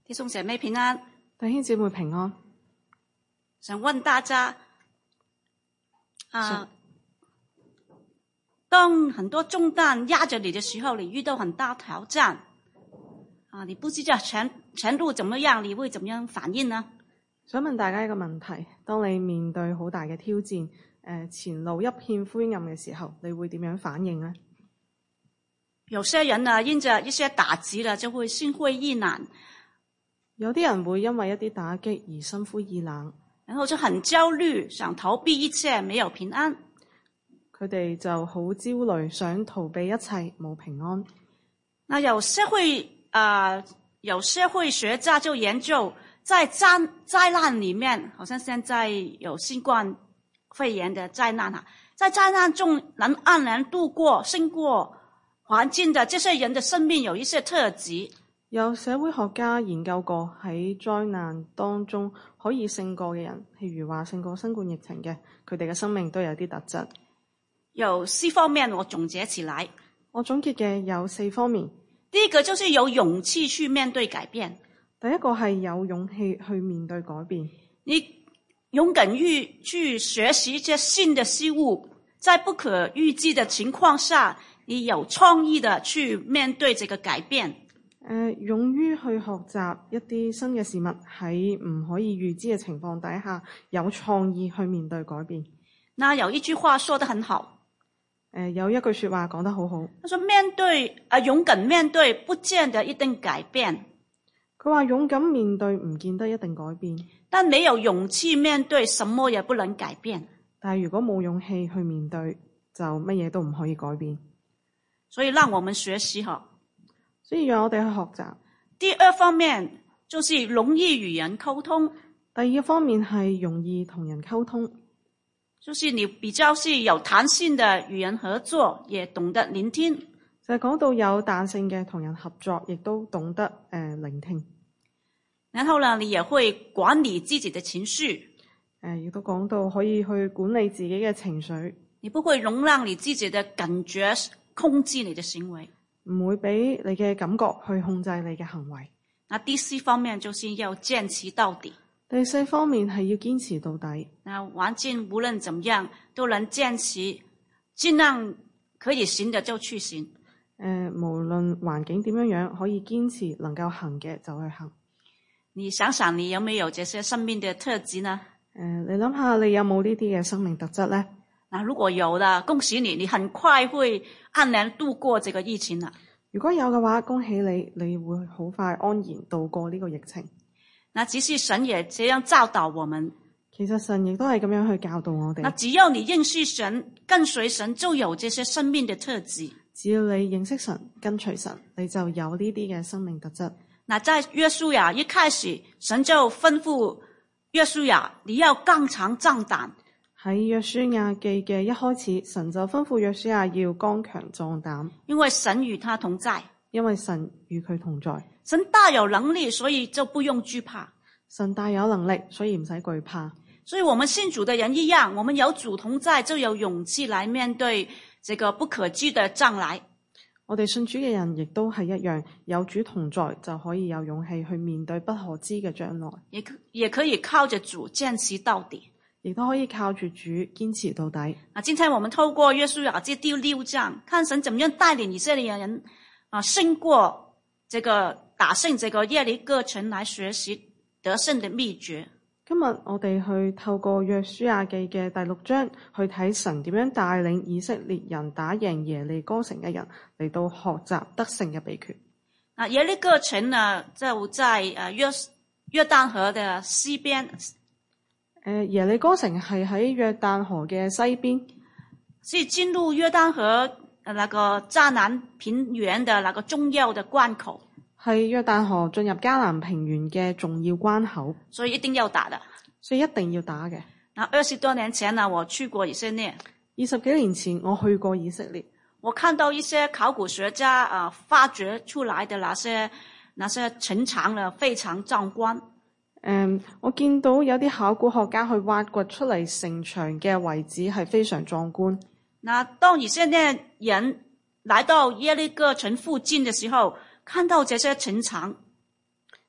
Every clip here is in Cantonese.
弟兄姐妹平安， 弟兄姊妹平安。 想問大家，當很多重擔壓着你的時候，你遇到很大挑戰，你不知道前路怎麼樣，你會怎麼樣反應呢？ 想問大家一個問題，當你面對好大嘅挑戰，前路一片灰暗嘅時候，你會點樣反應呢？ 有些人呢，因着一些打擊呢，就會心灰意冷。 有啲人會因為一啲打擊而心灰意冷， 然後就很焦慮，想逃避一切，沒有平安。 佢哋就好焦慮，想逃避一切，冇平安。 那有社會學家就研究，在災難裏面，好像現在有新冠肺炎的災難，在災難中能安然度過勝過環境的這些人的生命有一些特質。 有社會學家研究過，喺災難當中可以勝過嘅人，譬如話勝過新冠疫情嘅，佢哋嘅生命都有啲特質。 有4方面我總結起來， 我總結嘅有4方面。 第一個就是有勇氣去面對改變。 第一個係有勇氣去面對改變。 你勇敢去學習一些新的事物，在不可預計的情況下，你有創意的去面對這個改變。 勇於去學習一啲新嘅事物，喺唔可以預知嘅情況底下，有創意去面對改變。 那有一句話說得很好， 有一句說話講得好好。 他說勇敢面對不見得一定改變。 佢話勇敢面對唔見得一定改變， 但沒有勇氣面對，什麼也不能改變。 但係如果冇勇氣去面對，就乜嘢都唔可以改變。 所以讓我們學習。 所以讓我哋去學習。 第二方面就是容易與人溝通。 第二個方面係容易同人溝通， 就是你比較是有彈性的與人合作，也懂得聆聽。 就係講到有彈性嘅同人合作，亦都懂得聆聽。 然後呢，你也會管理自己的情緒。 亦都講到可以去管理自己嘅情緒。 你不會容讓你自己的感覺控制你的行為。 唔會俾你嘅感覺去控制你嘅行為。 那第4方面就是要堅持到底。 第4方面係要堅持到底。 那環境無論怎麼樣都能堅持，盡量可以行的就去行。 無論環境點樣可以堅持能夠行嘅就去行。 你想想你有沒有這些生命的特質呢？ 你諗下你有冇呢啲嘅生命特質呢？ 那如果有的，恭喜你，你很快會安然度過這個疫情了。 如果有嘅話，恭喜你，你會好快安然度過呢個疫情。 那只是神也這樣教導我們。 其實神亦都係咁樣去教導我哋。 那只要你認識神、跟隨神，就有這些生命的特質。 只要你認識神、跟隨神，你就有呢啲嘅生命特質。 那在約書亞一開始，神就吩咐約書亞，你要剛強壯膽。 喺約書亞記嘅一開始，神就吩咐約書亞要剛強壯膽， 因為神與他同在。 因為神與佢同在。 神大有能力，所以就不用懼怕。 神大有能力，所以唔使懼怕。 所以我們信主的人一樣，我們有主同在，就有勇氣來面對這個不可知的將來。 我哋信主嘅人亦都係一樣，有主同在就可以有勇氣去面對不可知嘅將來。 也可以靠着主堅持到底。 亦都可以靠住主堅持到底。 今天我們透過約書亞記第6章，看神怎麼樣帶領以色列人勝過打勝這個耶利哥城，來學習得勝的秘訣。 今日我哋去透過約書亞記嘅第6章去睇神點樣帶領以色列人打贏耶利哥城嘅人，嚟到學習得勝嘅秘訣。 耶利哥城呢就在約旦河的西邊。 耶利哥城係喺約旦河嘅西邊， 是進入約旦河那個迦南平原的那個重要的關口。 係約旦河進入迦南平原嘅重要關口， 所以一定要打的。 所以一定要打嘅。 20多年前呢，我去過以色列。 20幾年前我去過以色列， 我看到一些考古學家發掘出來的那些城牆呢，非常壯觀。 我見到有啲考古學家去挖掘出嚟城牆嘅遺址係非常壯觀。 那當以色列人來到耶利哥城附近的時候，看到這些城牆，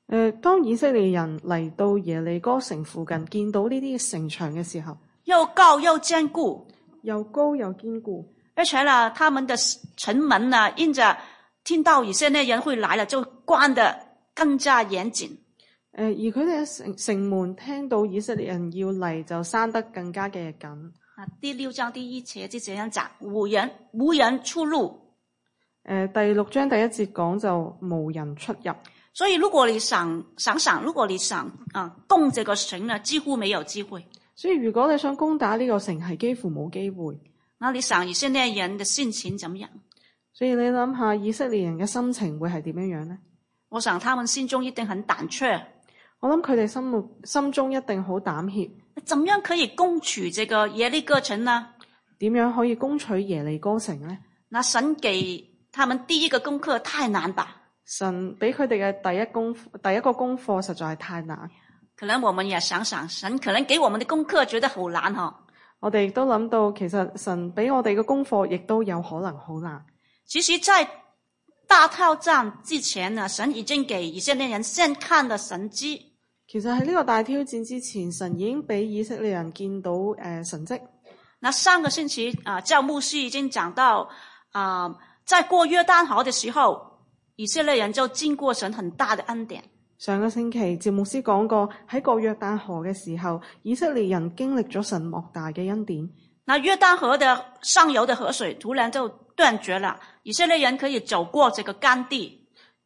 當以色列人嚟到耶利哥城附近，見到呢啲城牆嘅時候， 又高又堅固， 又高又堅固， 而且呢，他們的城門呢，因着聽到以色列人會來了，就關得更加嚴謹。 而佢哋嘅城門聽到以色列人要嚟，就閂得更加嘅緊。 第6章第1節就這樣講，無人出入。 第6章第1節講就無人出入。 所以如果你想如果你想攻這個城呢，幾乎沒有機會。 所以如果你想攻打呢個城，係幾乎冇機會。 那你想以色列人的心情怎麼樣？ 所以你諗下以色列人嘅心情會係點樣樣呢？ 我想他們心中一定很膽怯。 我諗佢哋心中一定好膽怯。 怎麼樣可以攻取這個耶利哥城呢？點樣可以攻取耶利哥城呢？ 那神給他們第一個功課太難吧？ 神俾佢哋嘅第一個功課實在係太難。 可能我們也想神可能給我們的功課覺得好難嗬。 我哋亦都諗到，其實神俾我哋嘅功課亦都有可能好難。 其實在大挑戰之前呢，神已經給以色列人先看了神蹟。 其實喺呢個大挑戰之前，神已經俾以色列人見到神蹟。 那上個星期教牧師已經講到在過約旦河的時候，以色列人就經過神很大的恩典。 上個星期趙牧師講過，喺過約旦河嘅時候，以色列人經歷咗神莫大嘅恩典。 那約旦河的上游的河水突然就斷絕了，以色列人可以走過這個乾地。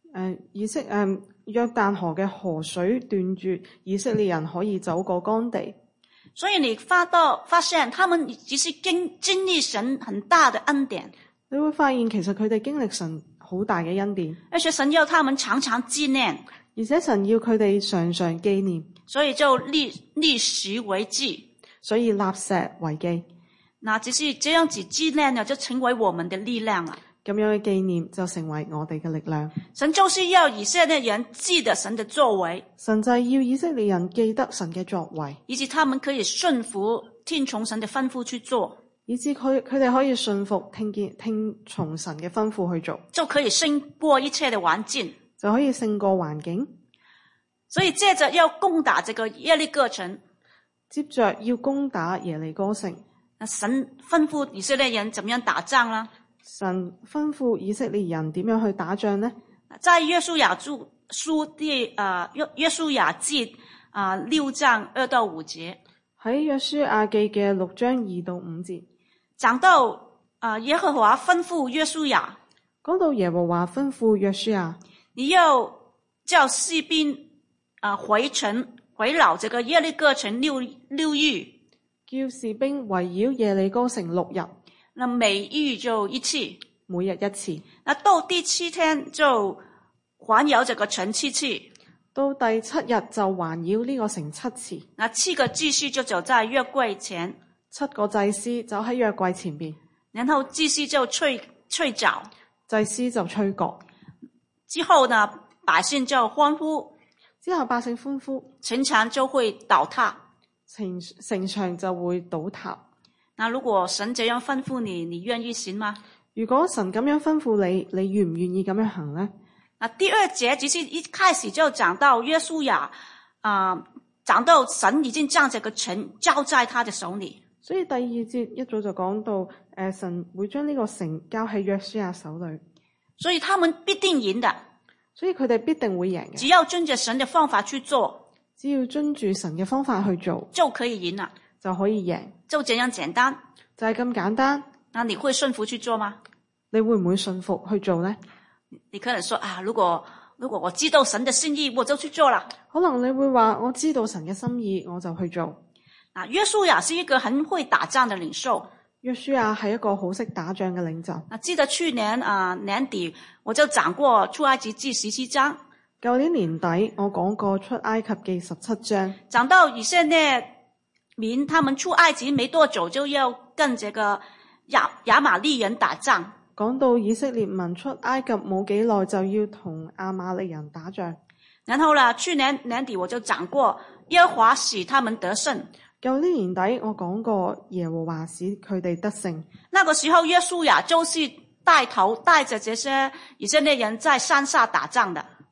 約旦河嘅河水斷絕，以色列人可以走過乾地。所以你發現他們只是經歷神很大的恩典。 你會發現其實佢哋經歷神好大嘅恩典， 而且神要他們常常紀念， 而且神要佢哋常常紀念， 所以就立石為記， 所以立石為記。 那只是這樣子紀念呢，就成為我們的力量了。 咁樣嘅紀念就成為我哋嘅力量。 神就是要以色列人記得神的作為， 神就係要以色列人記得神嘅作為， 以致他們可以順服聽從神的吩咐去做， 以致佢哋可以順服聽從神嘅吩咐去做， 就可以勝過一切的環境， 就可以勝過環境。 所以接着要攻打這個耶利哥城， 接着要攻打耶利哥城。 神吩咐以色列人怎麼樣打仗呢？ 神吩咐以色列人點樣去打仗呢？ 在約書亞記6章2到5節， 喺約書亞記嘅6章2到5節， 講到耶和華吩咐約書亞， 講到耶和華吩咐約書亞， 你要叫士兵回城圍繞這個耶利哥城六日， 叫士兵圍繞耶利哥城6日。 那每日就一次， 每日一次。 那到第7天就環繞這個城7次， 到第7日就環繞呢個城7次。 那7個祭司就走在約櫃前 ，7個祭司走喺約櫃前邊， 然後祭司就吹角， 祭司就吹角。 之後呢，百姓就歡呼， 之後百姓歡呼， 城牆就會倒塌， 城牆就會倒塌。 那如果神這樣吩咐你，你願意行嗎？ 如果神咁樣吩咐你，你願唔願意咁樣行呢？ 第2節其實一開始就講到約書亞，講到神已經將這個城交在他的手裏。 所以第2節一早就講到，神會將呢個城交喺約書亞手裏， 所以他們必定贏的。 所以佢哋必定會贏嘅。 只要遵着神的方法去做， 只要遵住神嘅方法去做， 就可以贏了， 就可以贏。 就這樣簡單， 就係咁簡單。 那你會順服去做嗎？ 你會唔會順服去做呢？ 你可能說如果我知道神的心意，我就去做了。 可能你會話我知道神嘅心意，我就去做。 約書亞是一個很會打仗的領袖。 約書亞係一個好識打仗嘅領袖。 記得去年年底我就講過出埃及記17章。 舊年年底我講過出埃及記17章， 講到以色列民他們出埃及沒多久就要跟這個亞瑪力人打仗。 講到以色列民出埃及冇幾耐就要同亞瑪力人打仗。 然後去年年底我就講過耶和華使他們得勝。 舊年年底我講過耶和華使佢哋得勝。 那個時候約書亞就是帶着這些以色列人在山下打仗的。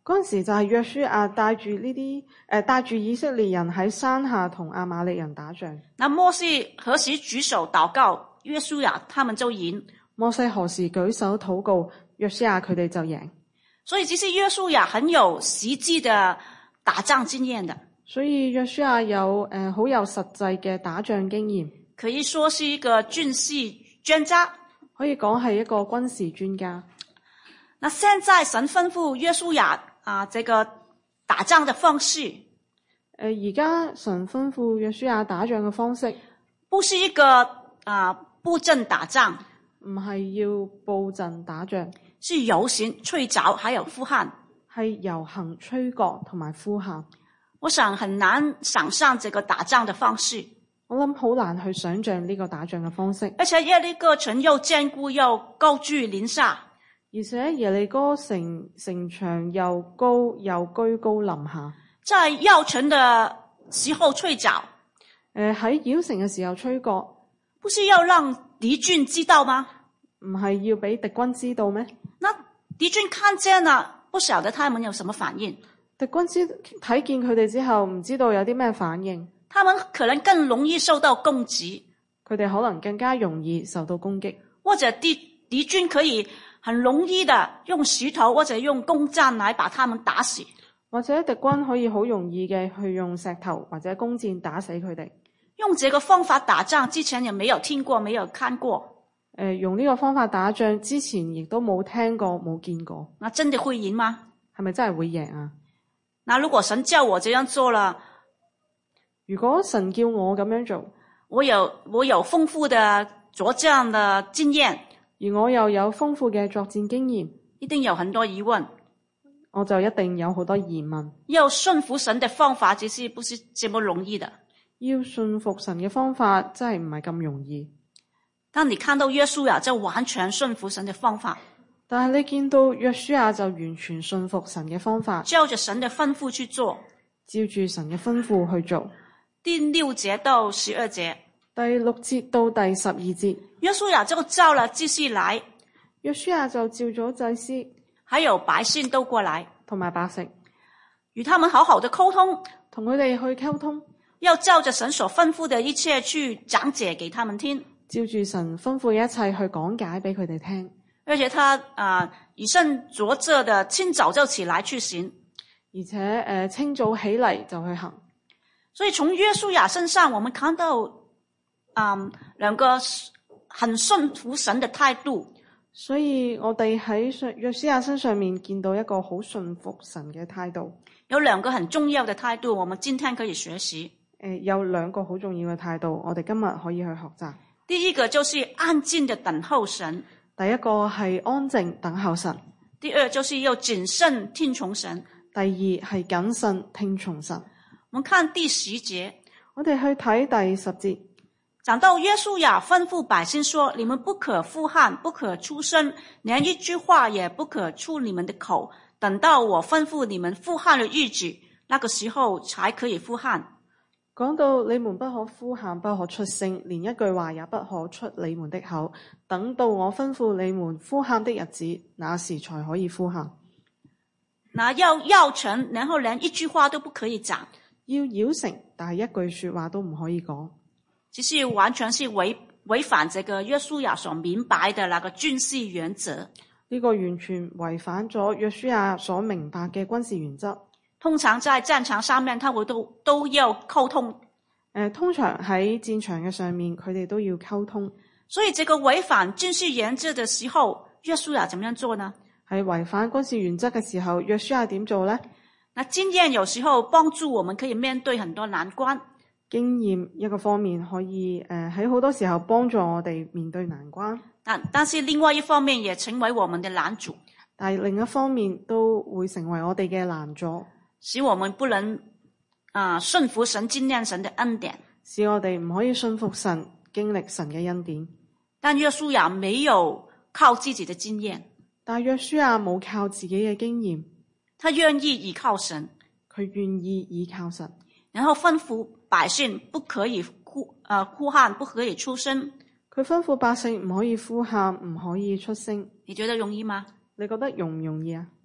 嗰陣時就係約書亞帶住以色列人喺山下同亞瑪力人打仗。 那摩西何時舉手禱告，約書亞他們就贏。 摩西何時舉手禱告，約書亞佢哋就贏。 所以其實約書亞很有實際的打仗經驗的。 所以約書亞有好有實際嘅打仗經驗， 可以說是一個軍事專家， 可以講係一個軍事專家。 那現在神吩咐約書亞這個打仗的方式， 而家神吩咐約書亞打仗嘅方式， 不是一個布陣打仗， 唔係要布陣打仗， 是遊行、吹角，還有呼喊， 係遊行、吹角同埋呼喊。 我想很難想象這個打仗的方式， 我諗好難去想象呢個打仗嘅方式。 而且耶利哥城又堅固又高居臨下， 而且耶利哥城牆又高又居高臨下。 在繞城的時候吹角， 喺繞城嘅時候吹角， 不是要讓敵軍知道嗎？ 唔係要俾敵軍知道咩？ 那敵軍看見了，不曉得他們有什麼反應。 敵軍睇見佢哋之後，唔知道有啲咩反應。 他們可能更容易受到攻擊， 佢哋可能更加容易受到攻擊， 或者敵軍可以很容易的用石頭或者用弓箭來把他們打死， 或者敵軍可以好容易嘅去用石頭或者弓箭打死佢哋。 用這個方法打仗之前也沒有聽過，沒有看過。 用呢個方法打仗之前亦都冇聽過冇見過。 那真的會贏嗎？ 係咪真係會贏啊？ 那如果神叫我這樣做了， 如果神叫我咁樣做，我有豐富的作戰的經驗， 而我又有豐富嘅作戰經驗， 一定有很多疑問， 我就一定有好多疑問。 要順服神的方法其實不是這麼容易的。 要順服神嘅方法真係唔係咁容易。 當你看到約書亞就完全順服神的方法， 但係你見到約書亞就完全順服神嘅方法， 照着神的吩咐去做， 照住神嘅吩咐去做。 第6節到12節， 第6節到第12節， 約書亞就召了祭司來， 約書亞就召咗祭司， 還有百姓都過來， 同埋百姓， 與他們好好的溝通， 同佢哋去溝通， 要照着神所吩咐的一切去講解給他們聽， 照住神吩咐嘅一切去講解俾佢哋聽。 而且他以身作則的清早就起來去行， 而且清早起嚟就去行。 所以從約書亞身上我們看到兩個很順服神的態度。 所以我哋喺約書亞身上面見到一個好順服神嘅態度。 有兩個很重要的態度，我們今天可以學習。 有兩個好重要嘅態度，我哋今日可以去學習。 第一個就是安靜的等候神。 第一個係安靜等候神。 第二就是要謹慎聽從神。 第二係謹慎聽從神。 我們看第10節， 我哋去睇第10節， 講到約書亞吩咐百姓說：你們不可呼喊，不可出聲，連一句話也不可出你們的口，等到我吩咐你們呼喊的日子，那個時候才可以呼喊。 講到你們不可呼喊，不可出聲，連一句話也不可出你們的口，等到我吩咐你們呼喊的日子，那時才可以呼喊。 那要繞城，然後連一句話都不可以講。 要繞城，但係一句說話都唔可以講。 其實完全是違反這個約書亞所明白的那個軍事原則。 呢個完全違反咗約書亞所明白嘅軍事原則。 通常在戰場上面，他們都要溝通。 通常喺戰場嘅上面，佢哋都要溝通。 所以這個違反軍事原則的時候，約書亞怎麼樣做呢？ 喺違反軍事原則嘅時候，約書亞點做呢？ 那經驗有時候幫助我們可以面對很多難關。 經驗一個方面可以喺好多時候幫助我哋面對難關。 但是另外一方面也成為我們的攔阻。 但係另一方面都會成為我哋嘅攔阻， 使我們不能順服神、經驗神的恩典， 使我哋唔可以順服神、經歷神嘅恩典。 但約書亞沒有靠自己的經驗， 但約書亞冇靠自己嘅經驗， 他願意依靠神， 佢願意依靠神， 然後吩咐百姓不可以呼喊，不可以出聲。 佢吩咐百姓唔可以呼喊，唔可以出聲。 你覺得容易嗎？ 你覺得容唔容易啊？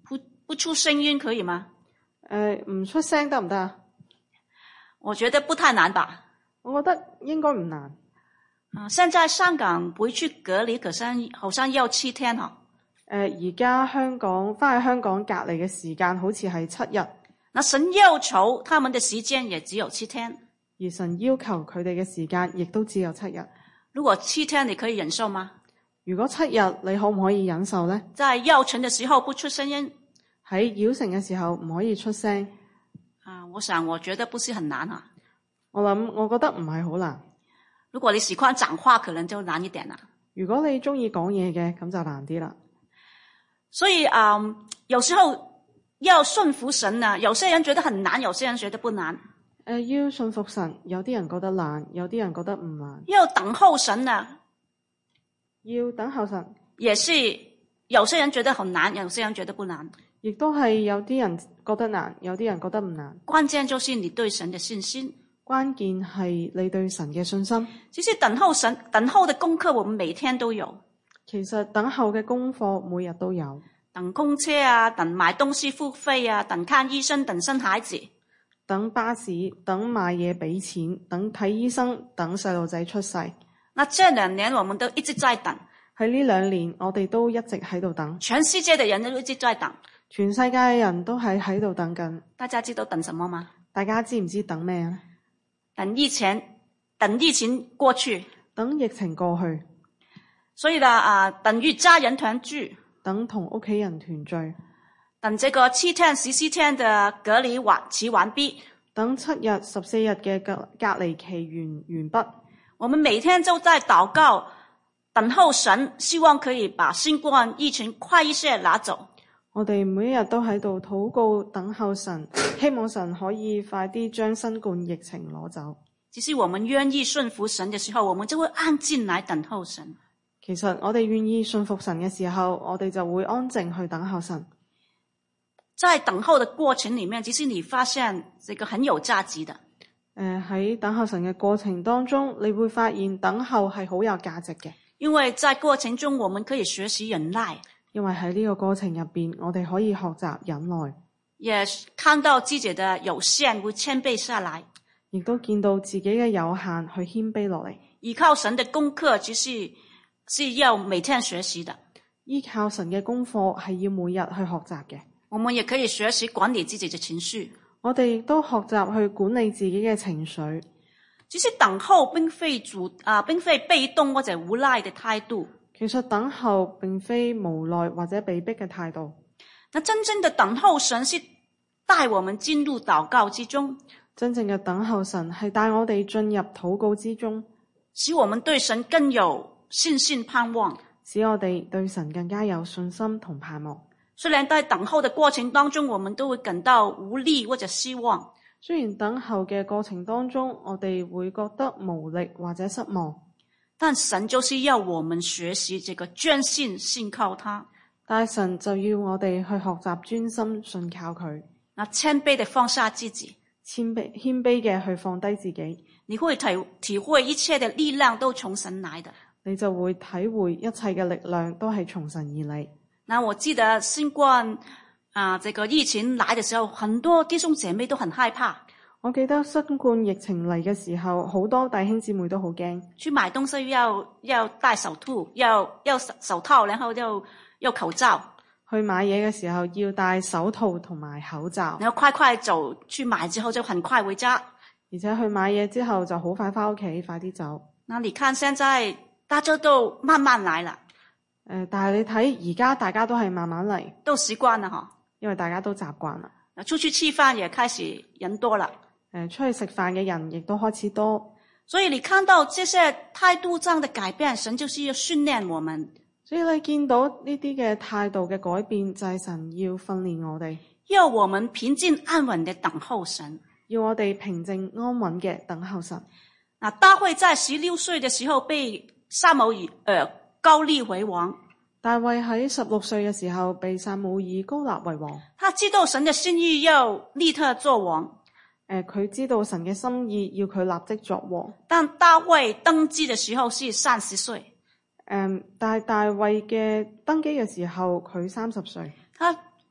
不出聲音可以嗎？ 唔出聲得唔得啊？ 我覺得不太難吧。 我覺得應該唔難。 現在香港回去隔離好像要7天嗬。 而家翻去香港隔離嘅時間好似係7日。 那神要求他們的時間也只有7天。 而神要求佢哋嘅時間亦都只有7日。 如果7天你可以忍受嗎？ 如果7日你可唔可以忍受呢？ 在繞城的時候不出聲音。 喺繞城嘅時候唔可以出聲。 我覺得不是很難啊。 我覺得唔係好難。 如果你喜歡講話，可能就難一點啦。 如果你中意講嘢嘅，咁就難啲啦。 所以有時候要順服神啊，有些人覺得很難，有些人覺得不難。 要順服神，有啲人覺得難，有啲人覺得唔難。 要等候神啊， 要等候神， 也是有些人覺得很難，有些人覺得不難。 亦都係有啲人覺得難，有啲人覺得唔難。 關鍵就是你對神的信心。 關鍵係你對神嘅信心。 其實等候的功課我們每天都有。 其實等候嘅功課每日都有。 等公車啊，等買東西付費啊，等看醫生，等生孩子。 等巴士，等買嘢俾錢，等睇醫生，等細路仔出世。 那這2年我們都一直在等。 喺呢2年我哋都一直喺度等。 全世界的人都一直在等。 全世界嘅人都喺度等緊。 大家知道等什麼嗎？ 大家知唔知等咩呢？ 等疫情過去。 等疫情過去。 所以呢等與家人團聚。 等同屋企人團聚。 等這個7天14天的隔離期完畢。 等7日14日嘅隔離期完畢。 我們每天都在禱告，等候神，希望可以把新冠疫情快一些拿走。 我哋每一日都喺度禱告，等候神，希望神可以快啲將新冠疫情攞走。 只是我們願意順服神的時候，我們就會安靜來等候神。 其實我哋願意順服神嘅時候，我哋就會安靜去等候神。 在等候的過程裡面，其實你發現這個很有價值的。 喺等候神嘅過程當中，你會發現等候係好有價值嘅。 因為在過程中，我們可以學習忍耐。 因為喺呢個過程入邊，我哋可以學習忍耐， 也看到自己的有限，會謙卑下來， 亦都見到自己嘅有限，去謙卑落嚟。 依靠神的功課，是要每天學習的。 依靠神嘅功課係要每日去學習嘅。 我們也可以學習管理自己的情緒。 我哋亦都學習去管理自己嘅情緒。 其實等候並非被動或者無賴的態度。 其實等候並非無奈或者被逼嘅態度。 那真正的等候神是帶我們進入禱告之中。 真正嘅等候神係帶我哋進入禱告之中， 使我們對神更有信心盼望， 使我哋對神更加有信心同盼望。 雖然在等候的過程當中，我們都會感到無力或者失望。 雖然等候嘅過程當中，我哋會覺得無力或者失望， 但神就是要我們學習這個專心信靠他。 但神就要我哋去學習專心信靠佢。 那謙卑地放下自己， 謙卑嘅去放低自己， 你會體會一切的力量都從神來的。 你就會體會一切嘅力量都係從神而嚟。 那我記得新冠這個疫情來的時候，很多弟兄姐妹都很害怕。 我記得新冠疫情嚟嘅時候，好多弟兄姊妹都好驚。 去買東西要戴手套，然後要口罩。 去買嘢嘅時候要戴手套同埋口罩。 然後快走，去買之後就很快回家。 而且去買嘢之後就好快返屋企，快啲走。 那你看現在大家都慢慢來了。 但係你睇而家大家都係慢慢嚟， 都習慣了哈。 因為大家都習慣啦。 出去吃飯也開始人多了。 出去食飯嘅人亦都開始多。 所以你看到這些態度上的改變，神就是要訓練我們。 所以你見到呢啲嘅態度嘅改變，就係神要訓練我哋， 要我們平靜安穩地等候神， 要我哋平靜安穩嘅等候神。 大衛在16歲的時候被撒母耳高立為王。 大衛喺16歲嘅時候被撒母耳高立為王。 他知道神的心意要立刻做王。 佢知道神嘅心意要佢立即作王。 但大衛登基的時候是30歲。 但係大衛嘅登基嘅時候佢30歲。 他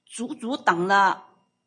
足足等了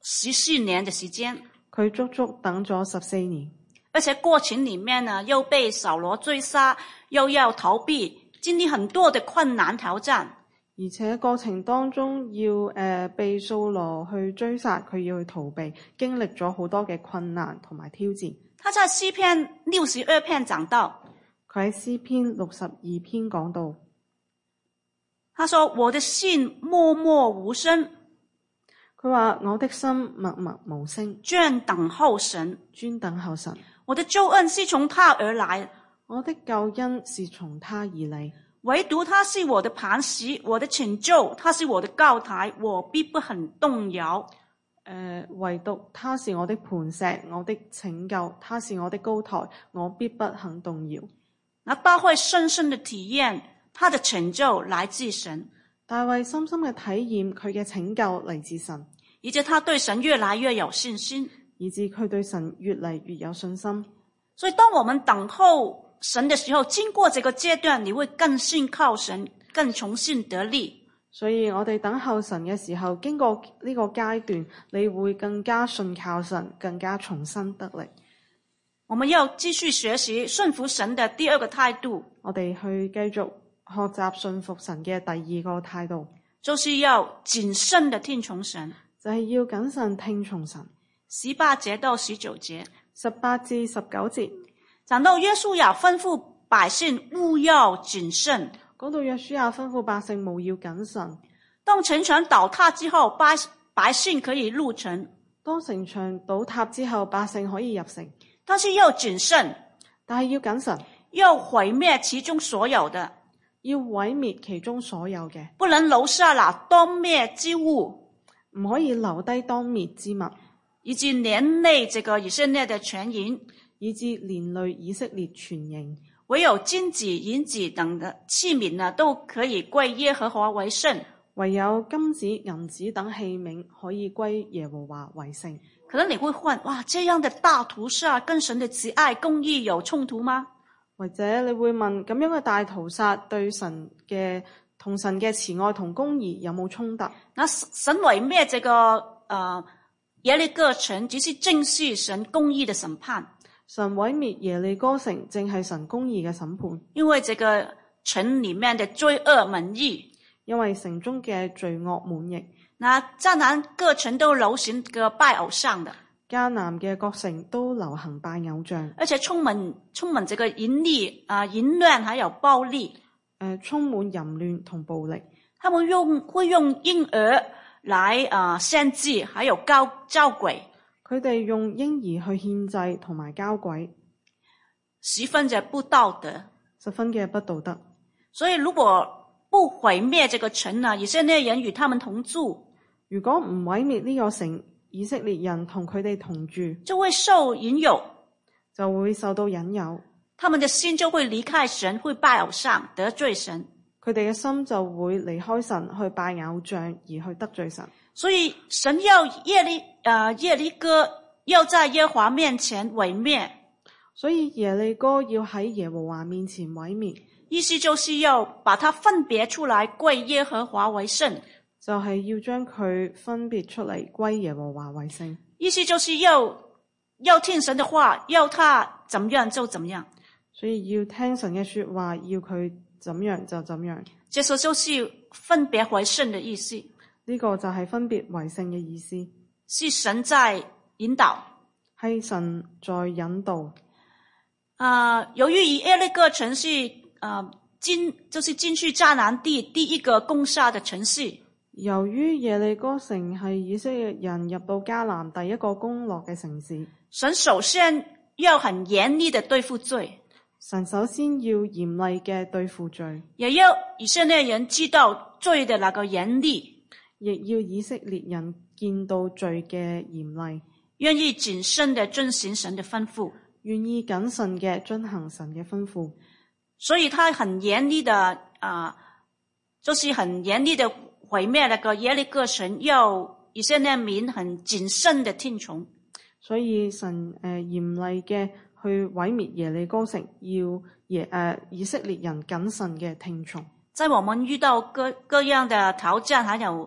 14年的時間， 佢足足等咗14年， 而且過程裏面呢，又被掃羅追殺，又要逃避，經歷很多的困難挑戰。 而且過程當中要被掃羅去追殺，佢要去逃避，經歷咗好多嘅困難同埋挑戰。 他在詩篇62篇講到， 佢喺詩篇62篇講到， 他說我的心默默無聲， 佢話我的心默默無聲， 專等候神， 專等候神。 我的救恩是從他而來， 我的救恩是從他而嚟。 唯獨他是我的磐石，我的拯救，他是我的高台，我必不很動搖。 唯獨他是我的磐石，我的拯救，他是我的高台，我必不肯動搖。 那大衛深深的體驗，他的拯救來自神。 大衛深深嘅體驗，佢嘅拯救嚟自神， 以致他對神越來越有信心， 以致佢對神越嚟越有信心。 所以當我們等候神的時候，經過這個階段，你會更信靠神，更重新得力。 所以我哋等候神嘅時候，經過呢個階段，你會更加信靠神，更加重新得力。 我們要繼續學習順服神的第二個態度， 我哋去繼續學習順服神嘅第二個態度， 就是要謹慎的聽從神， 就係要謹慎聽從神。 18節到19節 ，18至19節。 講到約書亞吩咐百姓務要謹慎， 講到約書亞吩咐百姓務要謹慎。 當城牆倒塌之後，百姓可以入城。 當城牆倒塌之後，百姓可以入城， 但是要謹慎， 但係要謹慎， 要毀滅其中所有的， 要毀滅其中所有嘅， 不能留下那當滅之物， 唔可以留低當滅之物， 以致連累這個以色列的全營， 以致連累以色列全營。 唯有金子、銀子等的器皿呢，都可以歸耶和華為聖。 唯有金子、銀子等器皿可以歸耶和華為聖。 可能你會問，哇，這樣的大屠殺跟神的慈愛公義有衝突嗎？ 或者你會問，咁樣嘅大屠殺對同神嘅慈愛同公義有冇衝突？ 那神毀滅這個耶利哥城，只是正是神公義的審判。 神毀滅耶利哥城，正係神公義嘅審判。 因為這個城裏面的罪惡滿溢， 因為城中嘅罪惡滿溢。 那迦南各城都流行個拜偶像的， 迦南嘅各城都流行拜偶像， 而且充滿這個淫亂亂還有暴力， 充滿淫亂同暴力。 他們會用嬰兒來獻祭，還有交鬼。 佢哋用嬰兒去獻祭同埋交鬼， 十分嘅不道德， 十分嘅不道德。 所以如果不毀滅這個城呢，以色列人與他們同住。 如果唔毀滅呢個城，以色列人同佢哋同住， 就會受引誘， 就會受到引誘。 他們的心就會離開神，會拜偶像，得罪神。 佢哋嘅心就會離開神，去拜偶像而去得罪神。 所以神要耶利哥要在耶和華面前毀滅， 所以耶利哥要喺耶和華面前毀滅， 意思就是要把它分別出來歸耶和華為聖， 就係要將佢分別出嚟歸耶和華為聖。 意思就是要聽神的話，要他怎麼樣就怎麼樣。 所以要聽神嘅說話，要佢怎樣就怎樣。 這就是分別為聖的意思。 呢個就係分別為聖嘅意思， 是神在引導， 係神在引導。 由於耶利哥城是就是進去迦南地第一個攻殺的城市。 由於耶利哥城係以色列人入到迦南第一個攻落嘅城市， 神首先要很嚴厲的對付罪。 神首先要嚴厲嘅對付罪， 也要以色列人知道罪的那個嚴厲， 亦要以色列人見到罪嘅嚴厲， 願意謹慎的遵行神的吩咐， 願意謹慎嘅遵行神嘅吩咐。 所以他很嚴厲的就是很嚴厲的毀滅那個耶利哥城，要以色列民很謹慎的聽從。 所以神嚴厲嘅去毀滅耶利哥城，要以色列人謹慎嘅聽從。 在我們遇到各樣的挑戰，還有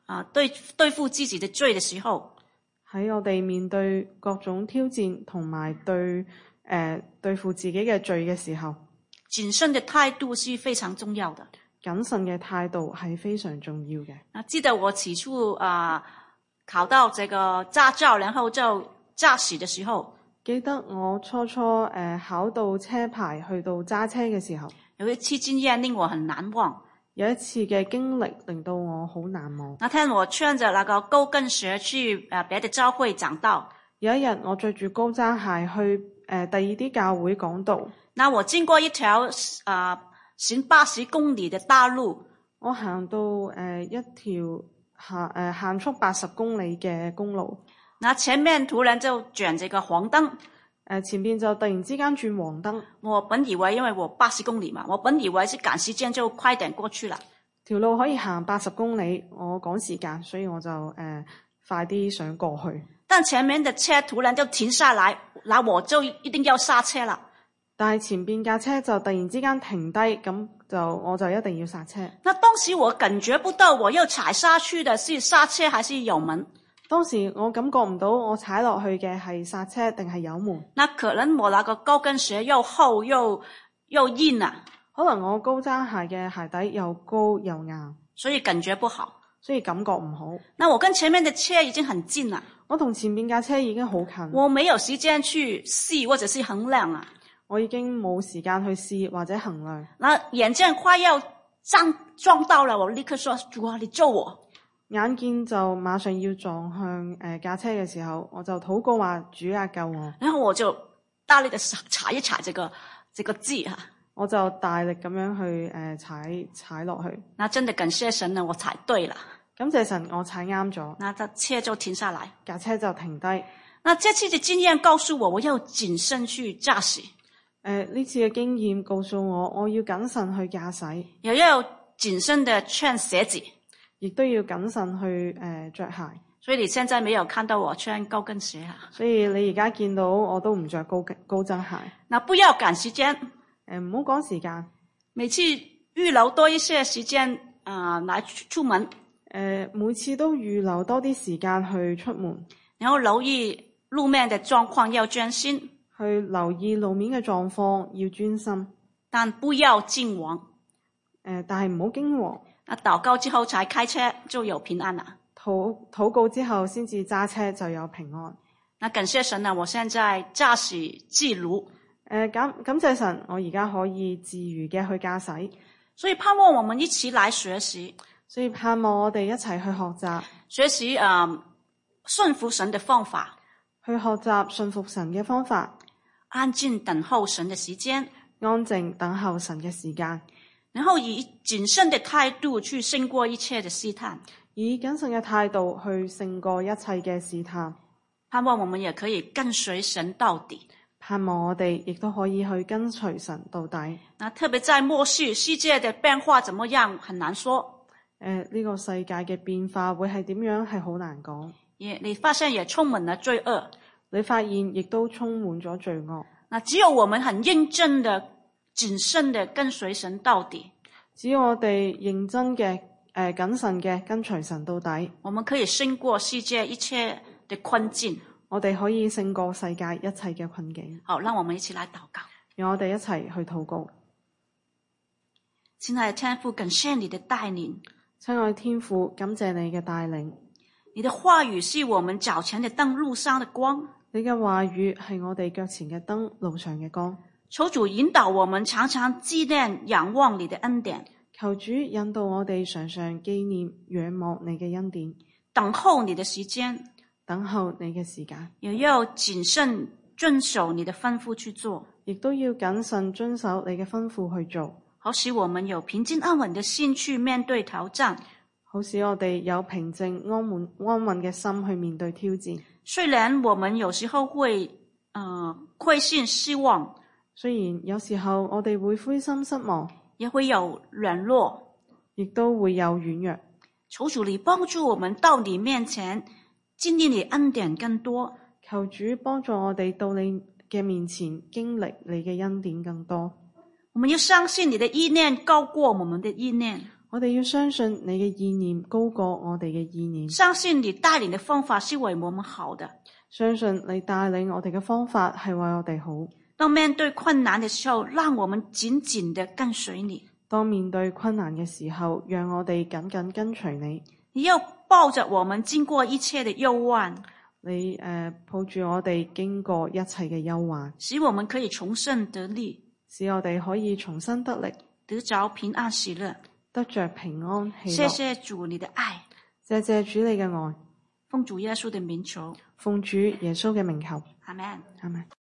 對付自己的罪的時候， 喺我哋面對各種挑戰同埋對付自己嘅罪嘅時候， 謹慎的態度是非常重要的。 謹慎嘅態度係非常重要嘅。 記得我起初考到這個駕照，然後就駕駛的時候， 記得我初考到車牌去到揸車嘅時候， 有一次經驗令我很難忘。 有一次嘅經歷令到我好難忘。 那天我穿着那個高跟鞋去別的教會講道。 有一日我着住高踭鞋去第二啲教會講道。 那我經過一條行80公里的大路， 我行到一條限速80公里嘅公路。 那前面突然就轉這個黃燈。 前面就突然之間轉黃燈。 我本以為因為我80公里嘛，我本以為是趕時間就快點過去了。 條路可以行80公里，我趕時間，所以我就快啲想過去。 但前面的車突然就停下來，那我就一定要剎車了。 但係前邊架車就突然之間停低，咁我就一定要剎車。 那當時我感覺不到我要踩下去的是剎車還是油門。 當時我感覺唔到我踩落去嘅係剎車定係油門。 那可能我那個高跟鞋又厚又硬啊， 可能我高踭鞋嘅鞋底又高又硬， 所以感覺不好， 所以感覺唔好。 那我跟前面的車已經很近了， 我同前面架車已經好近， 我沒有時間去試或者是衡量啊， 我已經冇時間去試或者衡量。 那眼見快要撞到了，我立刻說：主啊，你救我！ 眼見就馬上要撞向架車嘅時候，我就禱告話：主啊，救我！ 然後我就大力的踩一踩這個字啊， 我就大力咁樣去踩落去。 那真的感謝神呢，我踩對了。 感謝神，我踩啱咗。 那架車就停下來， 架車就停低。 那這次的經驗告訴我要謹慎去駕駛。 呢次嘅經驗告訴我要謹慎去駕駛， 也要謹慎的穿鞋子， 亦都要謹慎去着鞋。 所以你現在沒有看到我穿高跟鞋啊？ 所以你而家見到我都唔着高踭鞋。 那不要趕時間， 唔好趕時間。 每次預留多一些時間來出門。 每次都預留多啲時間去出門， 然後留意路面的狀況，要專心。 去留意路面嘅狀況，要專心。 但不要驚惶。 但係唔好驚惶。 那禱告之後才開車就有平安啦。 禱告之後先至揸車就有平安。 那感謝神啊，我現在駕駛自如。 感謝神，我而家可以自如嘅去駕駛。 所以盼望我們一起來學習。 所以盼望我哋一齊去學習。 學習順服神的方法。 去學習順服神嘅方法。 安靜等候神的時間。 安靜等候神嘅時間。 然後以謹慎的態度去勝過一切的試探。 以謹慎嘅態度去勝過一切嘅試探。 盼望我們也可以跟隨神到底。 盼望我哋亦都可以去跟隨神到底。 那特別在末世，世界的變化怎麼樣，很難說。 呢個世界嘅變化會係點樣，係好難講。 你發現也充滿了罪惡。 你發現亦都充滿咗罪惡。 那只有我們很認真的、謹慎的跟隨神到底。 只要我哋認真嘅、謹慎嘅跟隨神到底， 我們可以勝過世界一切的困境。 我哋可以勝過世界一切嘅困境。 好，讓我們一起來禱告。 讓我哋一齊去禱告。 親愛的天父，感謝你的帶領。 親愛的天父，感謝你嘅帶領。 你的話語是我們腳前的燈，路上的光。 你嘅話語係我哋腳前嘅燈，路上嘅光。 求主引導我們常常紀念仰望你的恩典。 求主引導我哋常常紀念仰望你嘅恩典。 等候你的時間。 等候你嘅時間。 也要謹慎遵守你的吩咐去做。亦都要謹慎遵守你嘅吩咐去做。 好使我們有平靜安穩的心去面對挑戰。 好使我哋有平靜安穩嘅心去面對挑戰。 雖然我們有時候會灰心失望， 雖然有時候我哋會灰心失望， 也會有軟弱， 亦都會有軟弱。 求主你幫助我們到你面前經歷你恩典更多。 求主幫助我哋到你嘅面前經歷你嘅恩典更多。 我們要相信你的意念高過我們的意念。 我哋要相信你嘅意念高過我哋嘅意念， 相信你帶領的方法是為我們好的。 相信你帶領我哋嘅方法係為我哋好。 當面對困難的時候，讓我們緊緊地跟隨你。 當面對困難嘅時候，讓我哋緊緊跟隨你。 你要抱着我們經過一切的憂患， 你抱住我哋經過一切嘅憂患， 使我們可以重生得力， 使我哋可以重新得力， 得着平安喜樂， 得着平安喜樂。 謝謝主你的愛， 謝謝主你嘅愛， 奉主耶穌的名求， 奉主耶穌嘅名求， 阿們。 阿們。